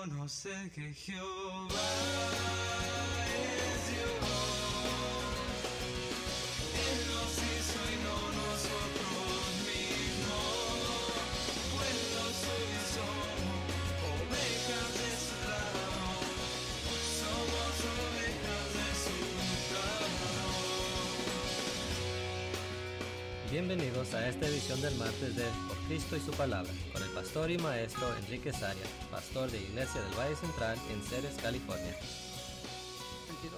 reconocer que Jehová es Dios. Él nos hizo y no nosotros mismos. Pueblos hoy somos ovejas de su lado. Somos ovejas de su lado. Bienvenidos a esta edición del martes de Por Cristo y su Palabra, con el pastor y maestro Enrique Saria, pastor de Iglesia del Valle Central en Ceres, California. 22.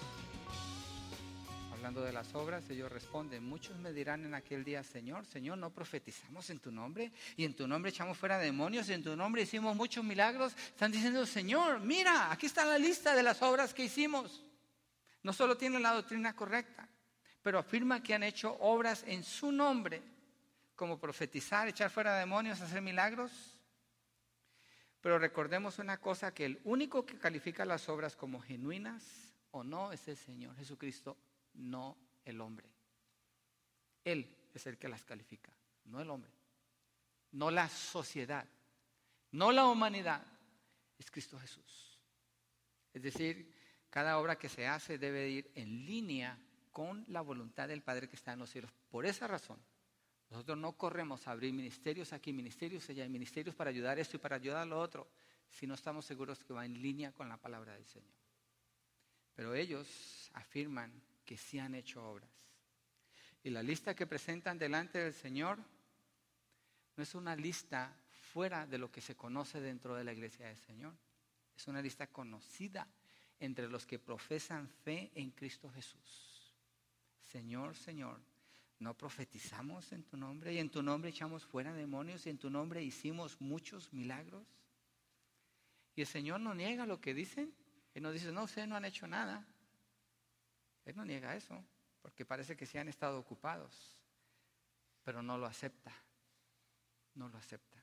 Hablando de las obras, ellos responden: muchos me dirán en aquel día: Señor, Señor, ¿no profetizamos en tu nombre? Y en tu nombre echamos fuera demonios, y en tu nombre hicimos muchos milagros. Están diciendo: Señor, mira, aquí está la lista de las obras que hicimos. No solo tienen la doctrina correcta, pero afirma que han hecho obras en su nombre, como profetizar, echar fuera demonios, hacer milagros. Pero recordemos una cosa, que el único que califica las obras como genuinas o no es el Señor Jesucristo, no el hombre. Él es el que las califica, no el hombre, no la sociedad, no la humanidad, es Cristo Jesús. Es decir, cada obra que se hace debe ir en línea con la voluntad del Padre que está en los cielos. Por esa razón, nosotros no corremos a abrir ministerios aquí, ministerios allá, y ministerios para ayudar esto y para ayudar a lo otro, si no estamos seguros que va en línea con la palabra del Señor. Pero ellos afirman que sí han hecho obras. Y la lista que presentan delante del Señor no es una lista fuera de lo que se conoce dentro de la iglesia del Señor. Es una lista conocida entre los que profesan fe en Cristo Jesús. Señor, Señor, ¿no profetizamos en tu nombre? Y en tu nombre echamos fuera demonios, y en tu nombre hicimos muchos milagros. Y el Señor no niega lo que dicen. Él no dice: no, ustedes no han hecho nada. Él no niega eso, porque parece que sí han estado ocupados, pero no lo acepta. No lo acepta.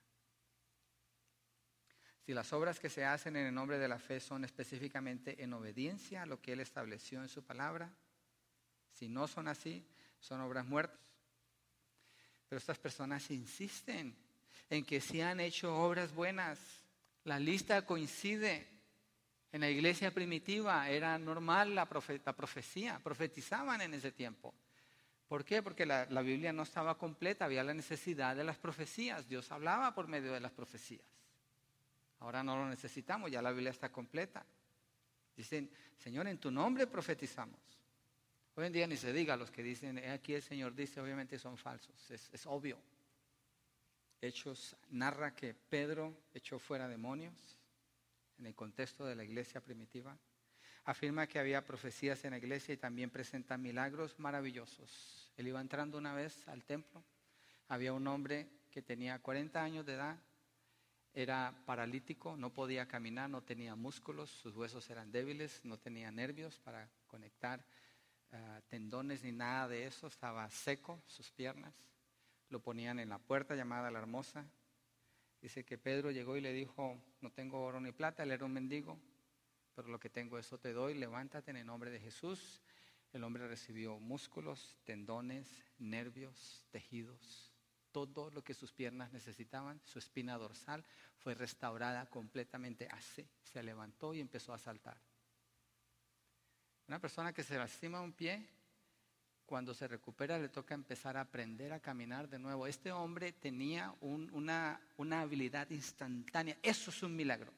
Si las obras que se hacen en el nombre de la fe son específicamente en obediencia a lo que Él estableció en su palabra, si no son así, son obras muertas. Pero estas personas insisten en que sí han hecho obras buenas. La lista coincide. En la iglesia primitiva era normal la profecía, profetizaban en ese tiempo. ¿Por qué? Porque la Biblia no estaba completa, había la necesidad de las profecías. Dios hablaba por medio de las profecías. Ahora no lo necesitamos, ya la Biblia está completa. Dicen: Señor, en tu nombre profetizamos. Hoy en día ni se diga, los que dicen aquí el Señor dice, obviamente son falsos, es obvio. Hechos narra que Pedro echó fuera demonios en el contexto de la iglesia primitiva. Afirma que había profecías en la iglesia y también presenta milagros maravillosos. Él iba entrando una vez al templo, había un hombre que tenía 40 años de edad, era paralítico, no podía caminar, no tenía músculos, sus huesos eran débiles, no tenía nervios para conectar tendones ni nada de eso, estaba seco sus piernas. Lo ponían en la puerta llamada La Hermosa. Dice que Pedro llegó y le dijo: no tengo oro ni plata, él era un mendigo, pero lo que tengo eso te doy, levántate en el nombre de Jesús. El hombre recibió músculos, tendones, nervios, tejidos, todo lo que sus piernas necesitaban. Su espina dorsal fue restaurada completamente así. Se levantó y empezó a saltar. Una persona que se lastima un pie, cuando se recupera le toca empezar a aprender a caminar de nuevo. Este hombre tenía una habilidad instantánea. Eso es un milagro.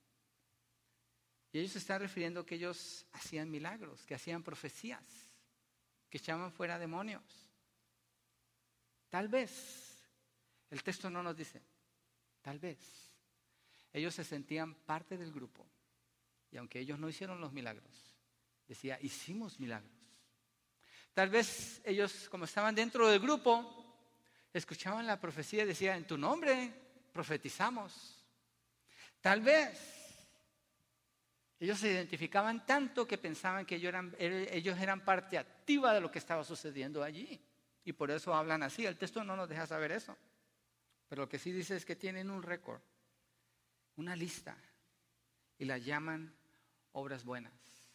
Y ellos se están refiriendo que ellos hacían milagros, que hacían profecías, que echaban fuera demonios. Tal vez, el texto no nos dice, tal vez, ellos se sentían parte del grupo. Y aunque ellos no hicieron los milagros, decía: hicimos milagros. Tal vez ellos, como estaban dentro del grupo, escuchaban la profecía y decían: en tu nombre profetizamos. Tal vez ellos se identificaban tanto que pensaban que ellos eran parte activa de lo que estaba sucediendo allí. Y por eso hablan así. El texto no nos deja saber eso. Pero lo que sí dice es que tienen un récord, una lista, y la llaman obras buenas.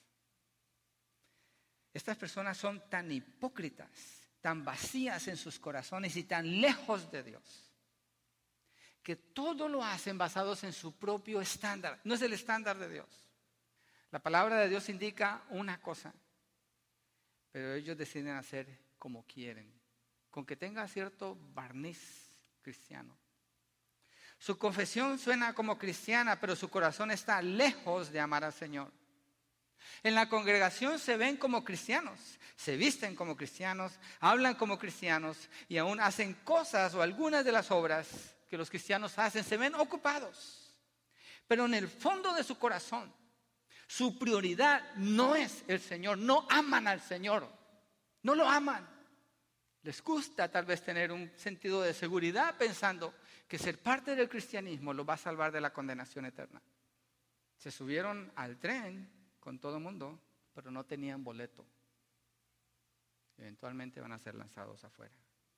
Estas personas son tan hipócritas, tan vacías en sus corazones y tan lejos de Dios, que todo lo hacen basados en su propio estándar. No es el estándar de Dios. La palabra de Dios indica una cosa, pero ellos deciden hacer como quieren, con que tenga cierto barniz cristiano. Su confesión suena como cristiana, pero su corazón está lejos de amar al Señor. En la congregación se ven como cristianos, se visten como cristianos, hablan como cristianos y aún hacen cosas o algunas de las obras que los cristianos hacen, se ven ocupados. Pero en el fondo de su corazón, su prioridad no es el Señor, no aman al Señor, no lo aman. Les gusta tal vez tener un sentido de seguridad pensando que ser parte del cristianismo los va a salvar de la condenación eterna. Se subieron al tren con todo el mundo, pero no tenían boleto. Eventualmente van a ser lanzados afuera.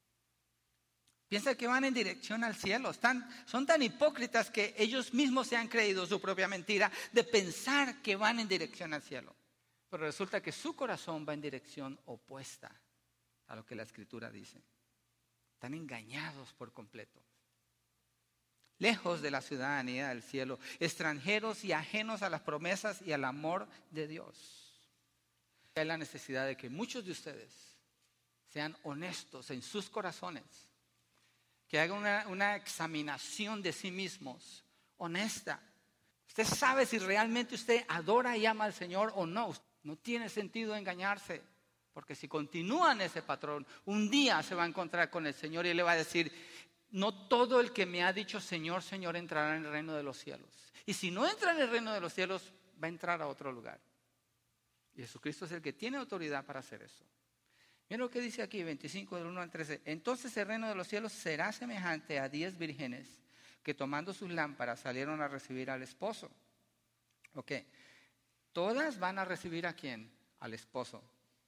Piensan que van en dirección al cielo. Son tan hipócritas que ellos mismos se han creído su propia mentira de pensar que van en dirección al cielo. Pero resulta que su corazón va en dirección opuesta a lo que la Escritura dice. Están engañados por completo. Lejos de la ciudadanía del cielo, extranjeros y ajenos a las promesas y al amor de Dios. Hay la necesidad de que muchos de ustedes sean honestos en sus corazones, que hagan una examinación de sí mismos, honesta. Usted sabe si realmente usted adora y ama al Señor o no. No tiene sentido engañarse, porque si continúan ese patrón, un día se va a encontrar con el Señor y le va a decir: no todo el que me ha dicho Señor, Señor entrará en el reino de los cielos. Y si no entra en el reino de los cielos, va a entrar a otro lugar. Y Jesucristo es el que tiene autoridad para hacer eso. Miren lo que dice aquí, 25 del 1 al 13. Entonces el reino de los cielos será semejante a 10 vírgenes que tomando sus lámparas salieron a recibir al esposo. Ok, todas van a recibir ¿a quién? Al esposo.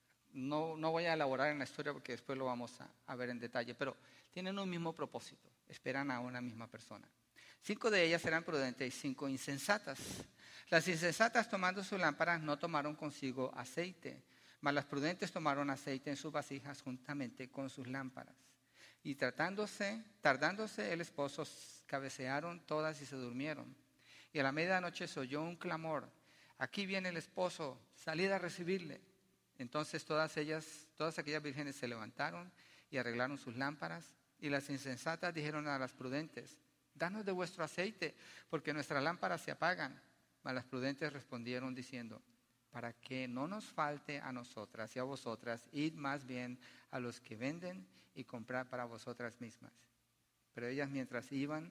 No voy a elaborar en la historia porque después lo vamos a ver en detalle, pero tienen un mismo propósito, esperan a una misma persona. 5 de ellas eran prudentes y 5 insensatas. Las insensatas tomando sus lámparas no tomaron consigo aceite, mas las prudentes tomaron aceite en sus vasijas juntamente con sus lámparas. Y tardándose el esposo, cabecearon todas y se durmieron. Y a la medianoche se oyó un clamor: aquí viene el esposo, salid a recibirle. Entonces todas aquellas vírgenes se levantaron y arreglaron sus lámparas. Y las insensatas dijeron a las prudentes: danos de vuestro aceite, porque nuestras lámparas se apagan. Mas las prudentes respondieron diciendo: para que no nos falte a nosotras y a vosotras, id más bien a los que venden y comprad para vosotras mismas. Pero ellas, mientras iban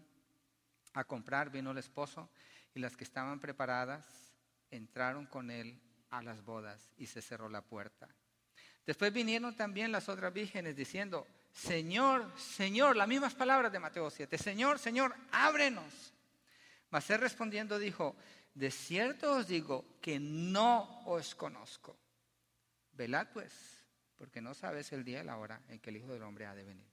a comprar, vino el esposo, y las que estaban preparadas entraron con él a las bodas, y se cerró la puerta. Después vinieron también las otras vírgenes diciendo: Señor, Señor, las mismas palabras de Mateo 7, Señor, Señor, ábrenos. Mas él respondiendo dijo: de cierto os digo que no os conozco. Velad pues, porque no sabes el día y la hora en que el Hijo del Hombre ha de venir.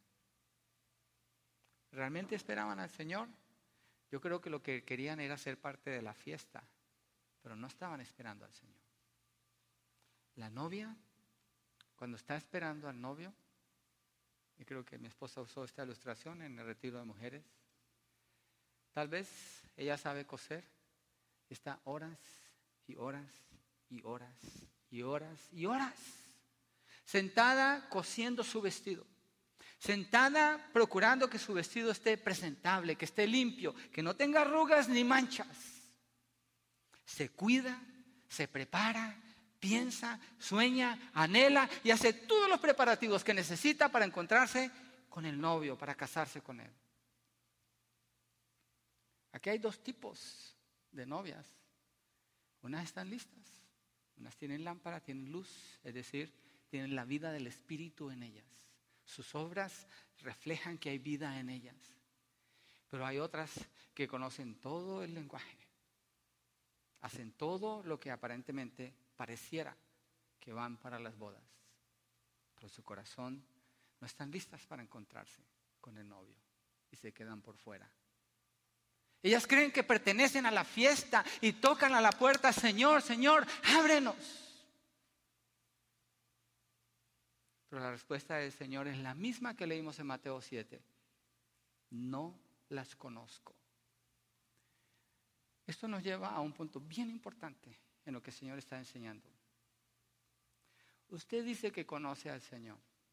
¿Realmente esperaban al Señor? Yo creo que lo que querían era ser parte de la fiesta, pero no estaban esperando al Señor. La novia, cuando está esperando al novio, y creo que mi esposa usó esta ilustración en el retiro de mujeres, tal vez ella sabe coser, está horas y horas y horas y horas y horas sentada cosiendo su vestido, sentada procurando que su vestido esté presentable, que esté limpio, que no tenga arrugas ni manchas. Se cuida, se prepara, piensa, sueña, anhela y hace todos los preparativos que necesita para encontrarse con el novio, para casarse con él. Aquí hay 2 tipos de novias. Unas están listas, unas tienen lámpara, tienen luz, es decir, tienen la vida del Espíritu en ellas. Sus obras reflejan que hay vida en ellas. Pero hay otras que conocen todo el lenguaje, hacen todo lo que aparentemente pareciera que van para las bodas, pero su corazón no están listas para encontrarse con el novio y se quedan por fuera. Ellas creen que pertenecen a la fiesta y tocan a la puerta: Señor, Señor, ábrenos. Pero la respuesta del Señor es la misma que leímos en Mateo 7. No las conozco. Esto nos lleva a un punto bien importante en lo que el Señor está enseñando. Usted dice que conoce al Señor.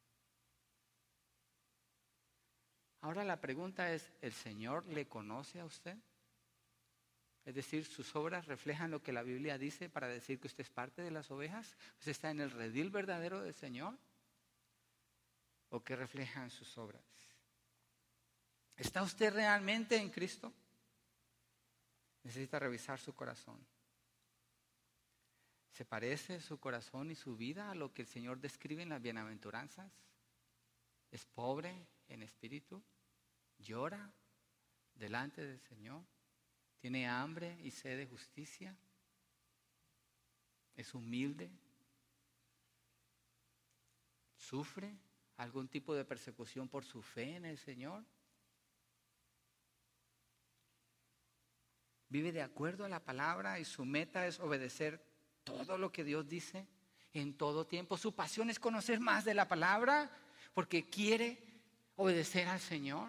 Ahora la pregunta es, ¿el Señor le conoce a usted? Es decir, sus obras reflejan lo que la Biblia dice para decir que usted es parte de las ovejas. ¿Usted está en el redil verdadero del Señor? ¿O qué reflejan sus obras? ¿Está usted realmente en Cristo? Necesita revisar su corazón. ¿Se parece su corazón y su vida a lo que el Señor describe en las bienaventuranzas? ¿Es pobre en espíritu? ¿Llora delante del Señor? ¿Tiene hambre y sed de justicia? ¿Es humilde? ¿Sufre algún tipo de persecución por su fe en el Señor? ¿Vive de acuerdo a la palabra y su meta es obedecer todo lo que Dios dice en todo tiempo? Su pasión es conocer más de la palabra porque quiere obedecer al Señor.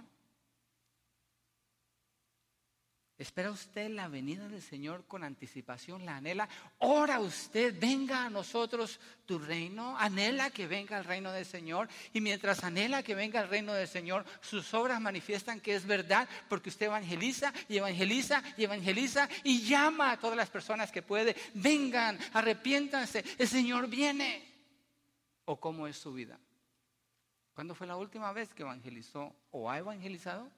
¿Espera usted la venida del Señor con anticipación? ¿La anhela? ¿Ora usted, venga a nosotros tu reino? ¿Anhela que venga el reino del Señor? Y mientras anhela que venga el reino del Señor, sus obras manifiestan que es verdad, porque usted evangeliza y evangeliza y evangeliza y llama a todas las personas que puede. Vengan, arrepiéntanse, el Señor viene. ¿O cómo es su vida? ¿Cuándo fue la última vez que evangelizó o ha evangelizado?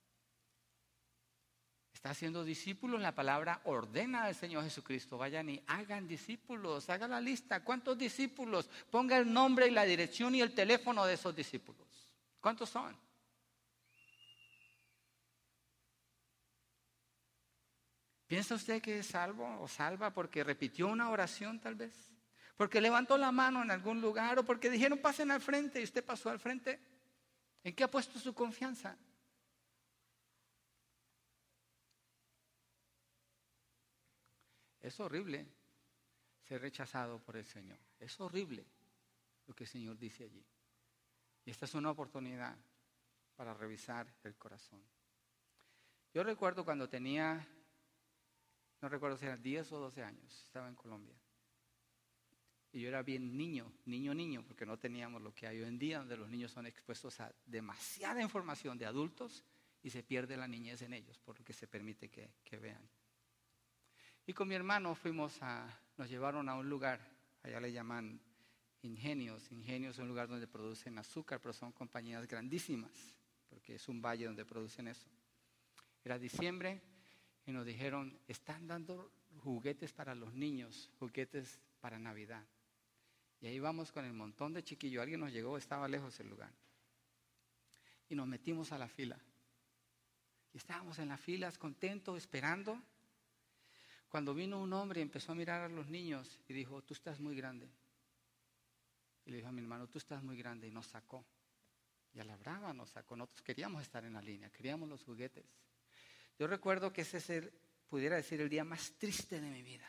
Está haciendo discípulos. La palabra ordena al Señor Jesucristo: vayan y hagan discípulos. Haga la lista. ¿Cuántos discípulos? Ponga el nombre y la dirección y el teléfono de esos discípulos. ¿Cuántos son? ¿Piensa usted que es salvo o salva porque repitió una oración tal vez? ¿Porque levantó la mano en algún lugar? ¿O porque dijeron pasen al frente y usted pasó al frente? ¿En qué ha puesto su confianza? Es horrible ser rechazado por el Señor. Es horrible lo que el Señor dice allí. Y esta es una oportunidad para revisar el corazón. Yo recuerdo cuando tenía, no recuerdo si eran 10 o 12 años, estaba en Colombia. Y yo era bien niño, porque no teníamos lo que hay hoy en día, donde los niños son expuestos a demasiada información de adultos y se pierde la niñez en ellos, por lo que se permite que vean. Y con mi hermano nos llevaron a un lugar, allá le llaman Ingenios. Ingenios es un lugar donde producen azúcar, pero son compañías grandísimas, porque es un valle donde producen eso. Era diciembre y nos dijeron, están dando juguetes para los niños, juguetes para Navidad. Y ahí vamos con el montón de chiquillos. Alguien nos llegó, estaba lejos el lugar. Y nos metimos a la fila. Y estábamos en las filas contentos, esperando. Cuando vino un hombre y empezó a mirar a los niños y dijo, tú estás muy grande. Y le dijo a mi hermano, tú estás muy grande, y nos sacó. Y a la brava nos sacó. Nosotros queríamos estar en la línea, queríamos los juguetes. Yo recuerdo que ese es pudiera decir, el día más triste de mi vida.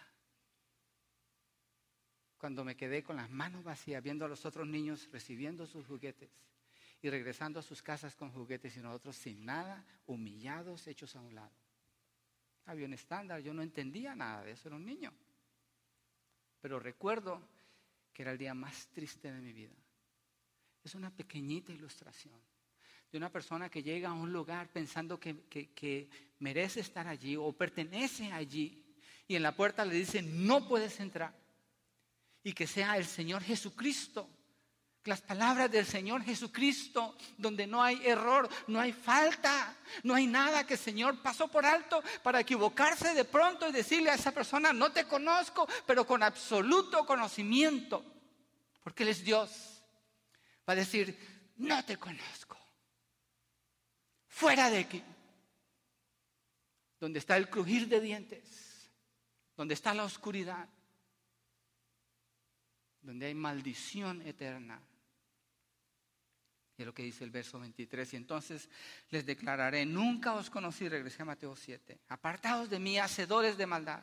Cuando me quedé con las manos vacías, viendo a los otros niños recibiendo sus juguetes y regresando a sus casas con juguetes y nosotros sin nada, humillados, hechos a un lado. Había un estándar, yo no entendía nada de eso, era un niño. Pero recuerdo que era el día más triste de mi vida. Es una pequeñita ilustración de una persona que llega a un lugar pensando que merece estar allí o pertenece allí, y en la puerta le dicen, no puedes entrar. Y que sea el Señor Jesucristo, las palabras del Señor Jesucristo, donde no hay error, no hay falta, no hay nada que el Señor pasó por alto para equivocarse de pronto y decirle a esa persona, no te conozco, pero con absoluto conocimiento, porque Él es Dios. Va a decir, no te conozco, fuera de aquí, donde está el crujir de dientes, donde está la oscuridad, donde hay maldición eterna. Y es lo que dice el verso 23. Y entonces les declararé, nunca os conocí, regresé a Mateo 7. Apartados de mí, hacedores de maldad.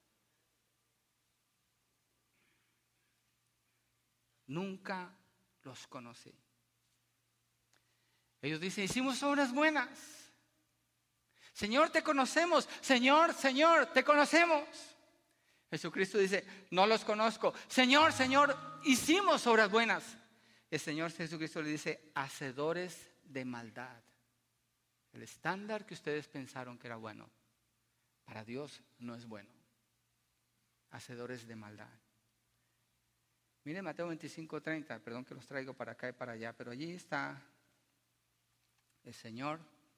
Nunca los conocí. Ellos dicen, hicimos obras buenas. Señor, te conocemos. Señor, Señor, te conocemos. Jesucristo dice, no los conozco. Señor, Señor, hicimos obras buenas. El Señor Jesucristo le dice, hacedores de maldad. El estándar que ustedes pensaron que era bueno, para Dios no es bueno. Hacedores de maldad. Miren Mateo 25:30, perdón que los traigo para acá y para allá, pero allí está el Señor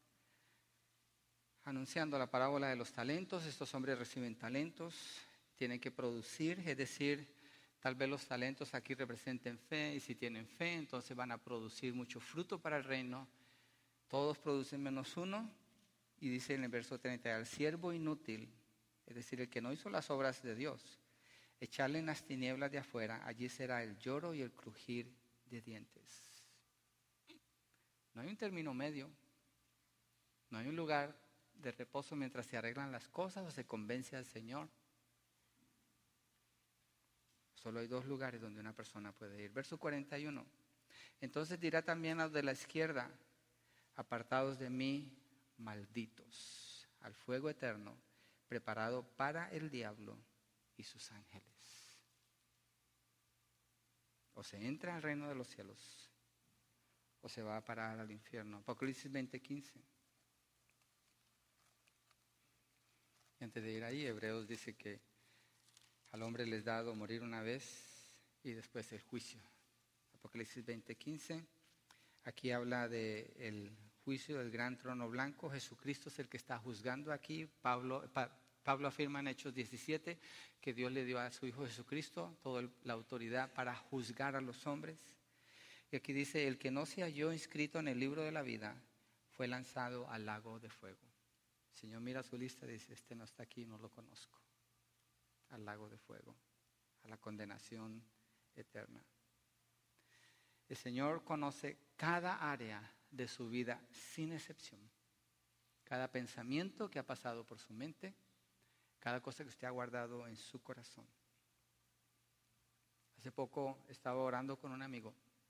anunciando la parábola de los talentos. Estos hombres reciben talentos, tienen que producir, es decir, tal vez los talentos aquí representen fe, y si tienen fe, entonces van a producir mucho fruto para el reino. Todos producen menos uno, y dice en el verso 30, al siervo inútil, es decir, el que no hizo las obras de Dios, echarle en las tinieblas de afuera, allí será el lloro y el crujir de dientes. No hay un término medio, no hay un lugar de reposo mientras se arreglan las cosas o se convence al Señor. Solo hay dos lugares donde una persona puede ir. Verso 41. Entonces dirá también a los de la izquierda, apartados de mí, malditos, al fuego eterno, preparado para el diablo y sus ángeles. O se entra al reino de los cielos, o se va a parar al infierno. Apocalipsis 20:15. Y antes de ir ahí, Hebreos dice que al hombre les dado morir una vez y después el juicio. Apocalipsis 20:15. Aquí habla del juicio del gran trono blanco. Jesucristo es el que está juzgando aquí. Pablo afirma en Hechos 17 que Dios le dio a su Hijo Jesucristo toda la autoridad para juzgar a los hombres. Y aquí dice, el que no se halló inscrito en el libro de la vida fue lanzado al lago de fuego. El Señor mira su lista y dice, este no está aquí, no lo conozco. Al lago de fuego, a la condenación eterna. El Señor conoce cada área de su vida sin excepción. Cada pensamiento que ha pasado por su mente, cada cosa que usted ha guardado en su corazón. Hace poco estaba orando con un amigo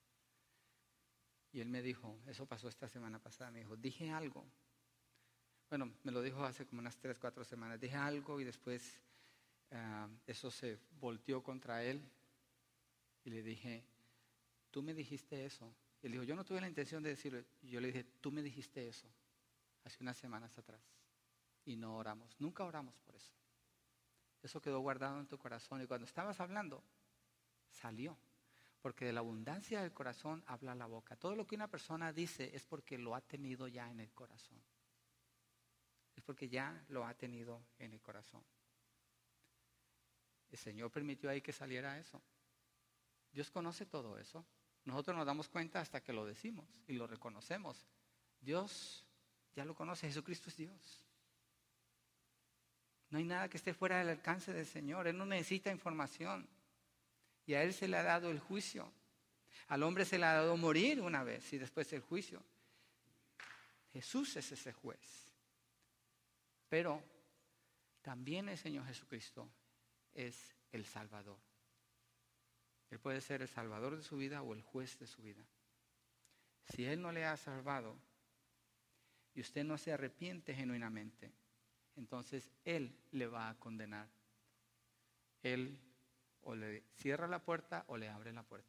y él me dijo, eso pasó esta semana pasada, me dijo, dije algo. Bueno, me lo dijo hace como unas 3, 4 semanas. Dije algo y después eso se volteó contra él y le dije, tú me dijiste eso. Y él dijo, yo no tuve la intención de decirlo. Y yo le dije, tú me dijiste eso hace unas semanas atrás y no oramos, nunca oramos por eso. Eso quedó guardado en tu corazón y cuando estabas hablando salió, porque de la abundancia del corazón habla la boca. Todo lo que una persona dice es porque lo ha tenido ya en el corazón, es porque ya lo ha tenido en el corazón. El Señor permitió ahí que saliera eso. Dios conoce todo eso. Nosotros nos damos cuenta hasta que lo decimos y lo reconocemos. Dios ya lo conoce, Jesucristo es Dios. No hay nada que esté fuera del alcance del Señor. Él no necesita información. Y a Él se le ha dado el juicio. Al hombre se le ha dado morir una vez y después el juicio. Jesús es ese juez. Pero también el Señor Jesucristo es el Salvador. Él puede ser el Salvador de su vida o el juez de su vida. Si Él no le ha salvado y usted no se arrepiente genuinamente, entonces Él le va a condenar. Él o le cierra la puerta o le abre la puerta.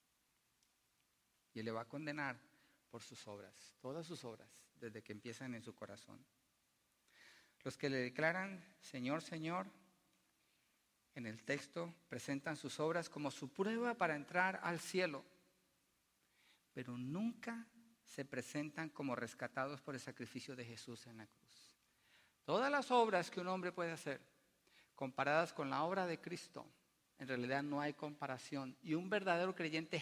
Y Él le va a condenar por sus obras, todas sus obras, desde que empiezan en su corazón. Los que le declaran Señor, Señor, en el texto presentan sus obras como su prueba para entrar al cielo, pero nunca se presentan como rescatados por el sacrificio de Jesús en la cruz. Todas las obras que un hombre puede hacer, comparadas con la obra de Cristo, en realidad no hay comparación. Y un verdadero creyente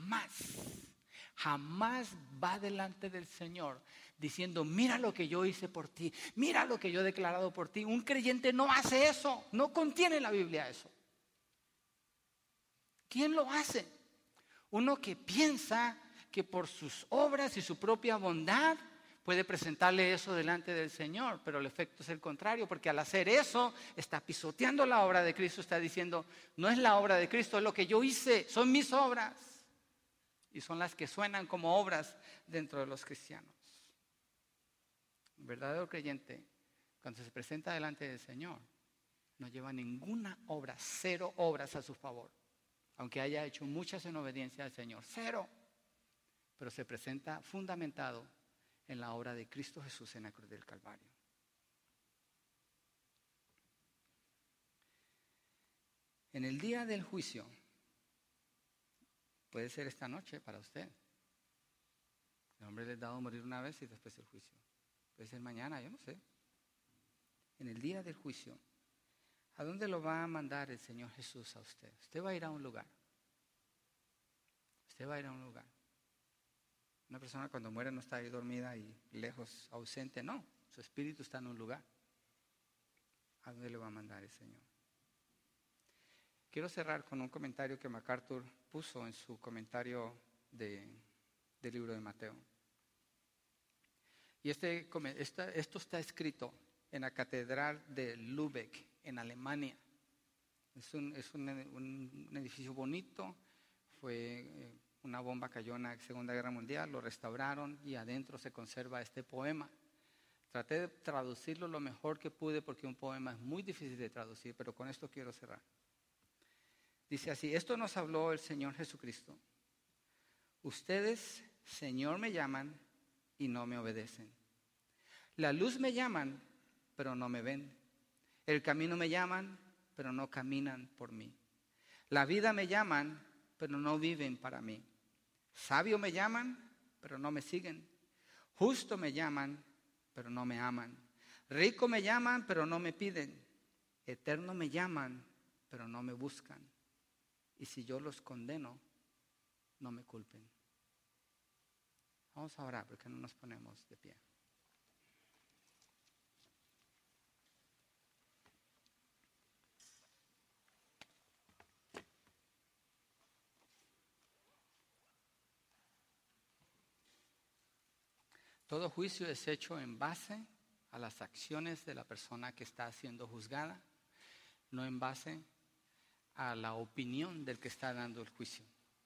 jamás va delante del Señor diciendo, mira lo que yo hice por ti, mira lo que yo he declarado por ti. Un creyente no hace eso, no contiene la Biblia eso. ¿Quién lo hace? Uno que piensa que por sus obras y su propia bondad puede presentarle eso delante del Señor, pero el efecto es el contrario, porque al hacer eso está pisoteando la obra de Cristo, está diciendo, no es la obra de Cristo, es lo que yo hice, son mis obras. Y son las que suenan como obras dentro de los cristianos. Un verdadero creyente, cuando se presenta delante del Señor, no lleva ninguna obra, 0 obras a su favor. Aunque haya hecho muchas en obediencia al Señor, 0. Pero se presenta fundamentado en la obra de Cristo Jesús en la cruz del Calvario. En el día del juicio, puede ser esta noche para usted. El hombre le es dado morir una vez y después el juicio. Puede ser mañana, yo no sé. En el día del juicio, ¿a dónde lo va a mandar el Señor Jesús a usted? Usted va a ir a un lugar. Usted va a ir a un lugar. Una persona cuando muere no está ahí dormida y lejos, ausente. No, su espíritu está en un lugar. ¿A dónde le va a mandar el Señor? Quiero cerrar con un comentario que MacArthur puso en su comentario del libro de Mateo. Y esto está escrito en la catedral de Lübeck, en Alemania. Es un edificio bonito. Fue una bomba cayó en la Segunda Guerra Mundial, lo restauraron y adentro se conserva este poema. Traté de traducirlo lo mejor que pude porque un poema es muy difícil de traducir, pero con esto quiero cerrar. Dice así: esto nos habló el Señor Jesucristo. Ustedes, Señor, me llaman y no me obedecen. La luz me llaman, pero no me ven. El camino me llaman, pero no caminan por mí. La vida me llaman, pero no viven para mí. Sabio me llaman, pero no me siguen. Justo me llaman, pero no me aman. Rico me llaman, pero no me piden. Eterno me llaman, pero no me buscan. Y si yo los condeno, no me culpen. Vamos a orar, porque no nos ponemos de pie. Todo juicio es hecho en base a las acciones de la persona que está siendo juzgada, no en base a la opinión del que está dando el juicio.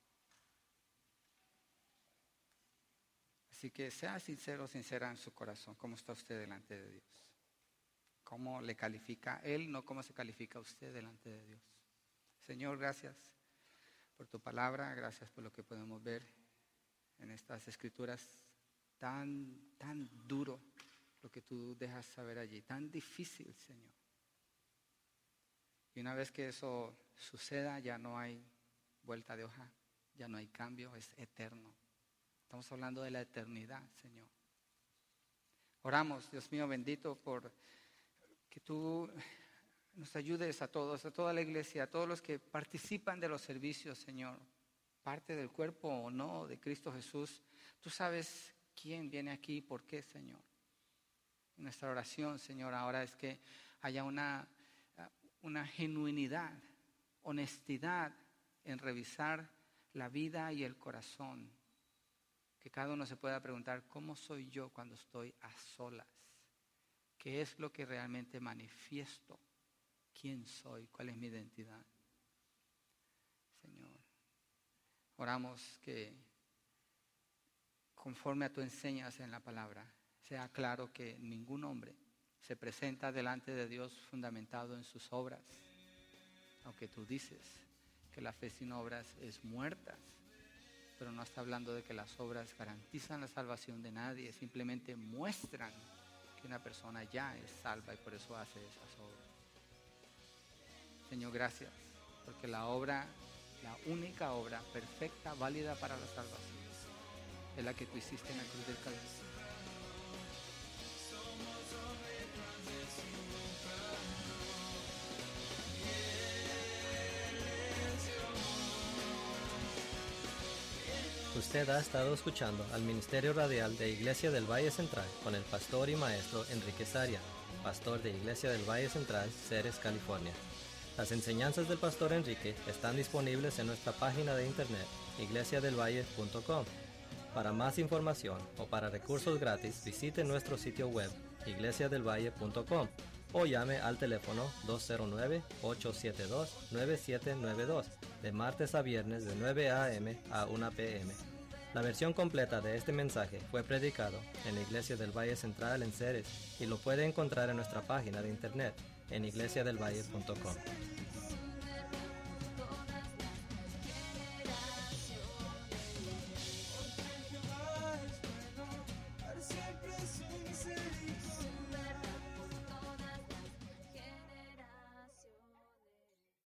Así que sea sincero, sincera en su corazón. ¿Cómo está usted delante de Dios? ¿Cómo le califica Él, no cómo se califica usted delante de Dios? Señor, gracias por tu palabra, gracias por lo que podemos ver en estas escrituras. Tan duro lo que tú dejas saber allí, tan difícil, Señor. Y una vez que eso suceda, ya no hay vuelta de hoja, ya no hay cambio, es eterno. Estamos hablando de la eternidad, Señor. Oramos, Dios mío bendito, por que tú nos ayudes a todos, a toda la iglesia, a todos los que participan de los servicios, Señor, parte del cuerpo o no de Cristo Jesús. Tú sabes quién viene aquí y por qué, Señor. Nuestra oración, Señor, ahora es que haya una genuinidad, honestidad en revisar la vida y el corazón. Que cada uno se pueda preguntar, ¿cómo soy yo cuando estoy a solas? ¿Qué es lo que realmente manifiesto? ¿Quién soy? ¿Cuál es mi identidad? Señor, oramos que conforme a tu enseñas en la palabra, sea claro que ningún hombre se presenta delante de Dios fundamentado en sus obras, aunque tú dices que la fe sin obras es muerta, pero no está hablando de que las obras garantizan la salvación de nadie, simplemente muestran que una persona ya es salva y por eso hace esas obras. Señor, gracias, porque la única obra perfecta, válida para la salvación, es la que tú hiciste en la cruz del Calvario. Usted ha estado escuchando al Ministerio Radial de Iglesia del Valle Central con el pastor y maestro Enrique Saria, pastor de Iglesia del Valle Central, Ceres, California. Las enseñanzas del pastor Enrique están disponibles en nuestra página de internet, iglesiadelvalle.com. Para más información o para recursos gratis, visite nuestro sitio web, iglesiadelvalle.com, o llame al teléfono 209-872-9792, de martes a viernes de 9 a.m. a 1 p.m. La versión completa de este mensaje fue predicado en la Iglesia del Valle Central en Ceres y lo puede encontrar en nuestra página de internet en iglesiadelvalle.com.